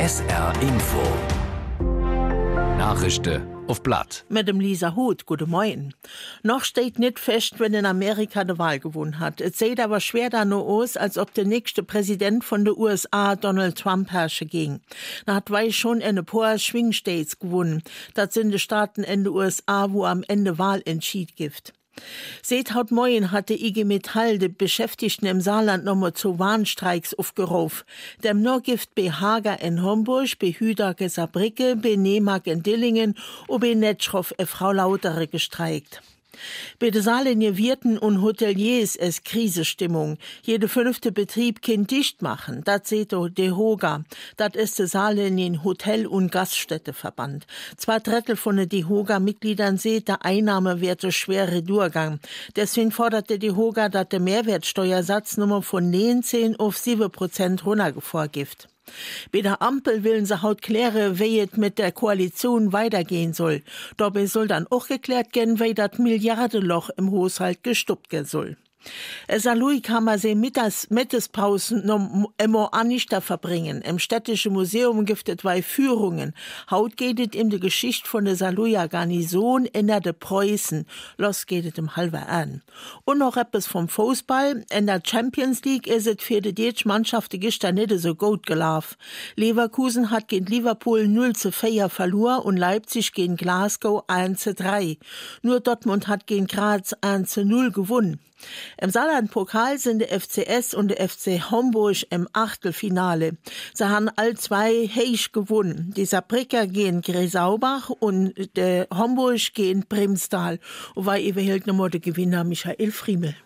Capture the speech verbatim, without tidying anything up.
S R Info. Nachrichten auf Blatt. Mit dem Lisa Huth, guten Morgen. Noch steht nicht fest, wenn in Amerika die Wahl gewonnen hat. Es sieht aber schwer da nur aus, als ob der nächste Präsident von den U S A Donald Trump herrsche ging. Da hat wei schon eine paar Swing States gewonnen. Das sind die Staaten in den U S A, wo am Ende Wahl entschied gibt. Seht haut Moin hatte I G Metall die Beschäftigten im Saarland nochmal zu Warnstreiks aufgerufen. Dem nur Gift bei Hager in Homburg, bei Hüdag in Saarbrücke, bei Nemark in Dillingen und bei Netschroff in Frau Lautere gestreikt. Bei den Saarländer Wirten und Hoteliers ist Krisestimmung. Jede fünfte Betrieb kann dicht machen. Das seht o de Hoga. Das ist der Saarländer Hotel- und Gaststätteverband. Zwei Drittel von den DEHOGA-Mitgliedern seht, der Einnahmewerte schwere Durchgang. Deswegen forderte die DEHOGA, dass der Mehrwertsteuersatz nur von neunzehn auf sieben Prozent runtergefahren gibt. Bei der Ampel willen sie haut klären, wie es mit der Koalition weitergehen soll. Dabei soll dann auch geklärt werden, wie das Milliardenloch im Haushalt gestoppt werden soll. Salui kann man sie mittags, Mittagspausen noch immer anichter verbringen. Im städtischen Museum gibt es zwei Führungen. Haut geht es in die Geschichte von der Saarlouier Garnison in der Preußen. Los geht es im halber an. Und noch etwas vom Fußball. In der Champions League ist es für die deutsche Mannschaft gestern nicht so gut gelaufen. Leverkusen hat gegen Liverpool null zu vier verloren und Leipzig gegen Glasgow eins zu drei. Nur Dortmund hat gegen Graz eins zu null gewonnen. Im Saarland-Pokal sind der F C S und der F C Homburg im Achtelfinale. Sie haben all zwei heisch gewonnen. Die Saarbrücker gehen Gräsaubach und der Homburg gehen Primstal. Und war überhaupt nochmal der Gewinner Michael Friemel.